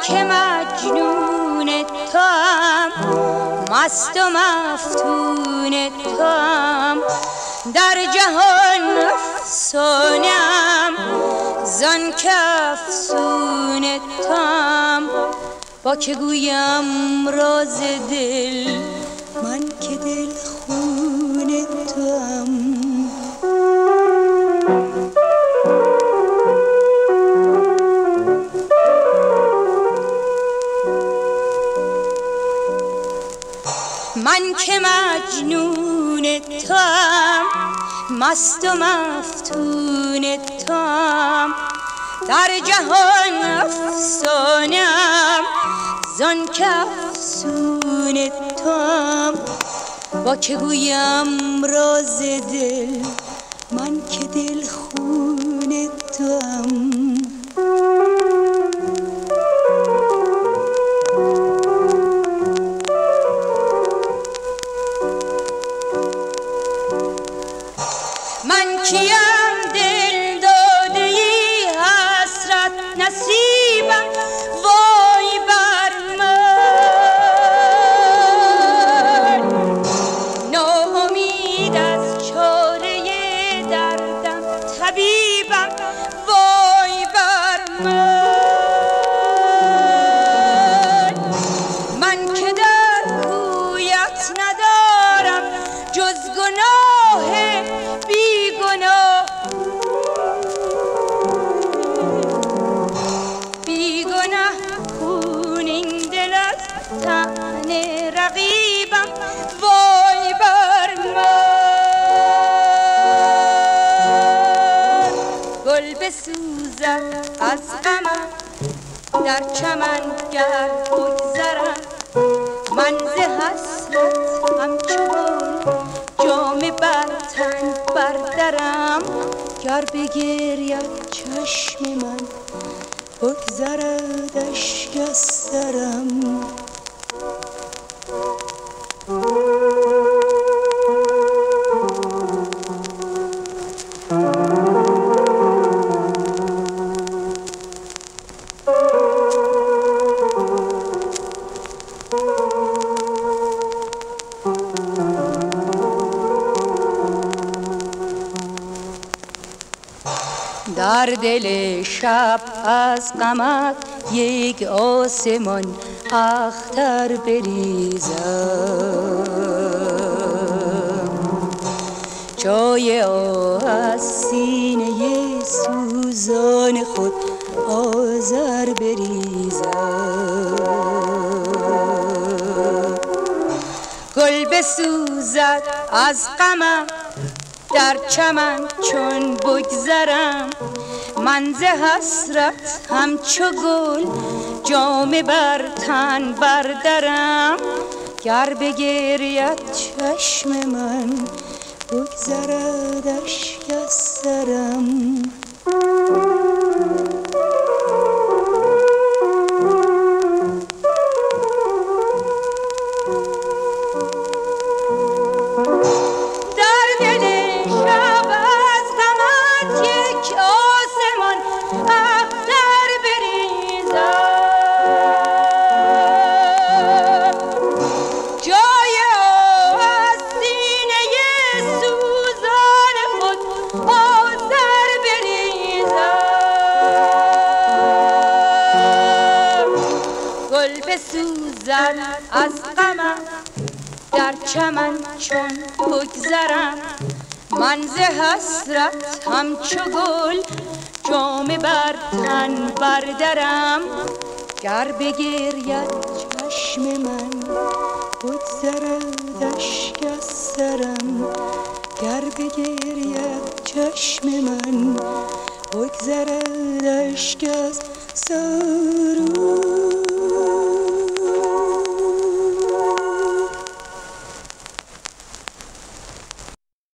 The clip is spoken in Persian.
که مجنون توام، مست و مفتون توام، در جهان افسانه‌ام زان که افسون توام. با که گویم راز دل من که دل خون توام. من که مجنون توام، مست و مفتون توام، در جهان افسانه‌ام زان که افسون توام. با که گویم راز دل من که دل خون توام. من کیم دل داده ای حسرت نصیبم، وای بر من. ناامید از چاره دردم طبیبم، وای بر من. من که در کویت ندارم جز گناه بیگناه، خون این دل از تن رقیبم، وای بر من. گل بسوزد از غمم در چمن گر بگذرم، من ز حسرت همچو گل جامه بر تن بردرم. گر بگرید چشم من بگذرد اشک از سرم. در دل شب از غمت یک آسمان اختر بریزم، جای از سینه سوزان خود آذر بریزم. گل بسوزد از غمم در چمن چون بگذرم، من ز حسرت همچو گل جامه بر تن بردرم. گر بگرید چشم من بگذرد اشک از سرم. بسوزد از غمم در چمن چون بگذرم، من ز حسرت همچو گل جامه بر تن بردرم. گر بگرید چشم من بگذرد اشک از سرم. گر بگرید چشم من بگذرد اشک از سرم.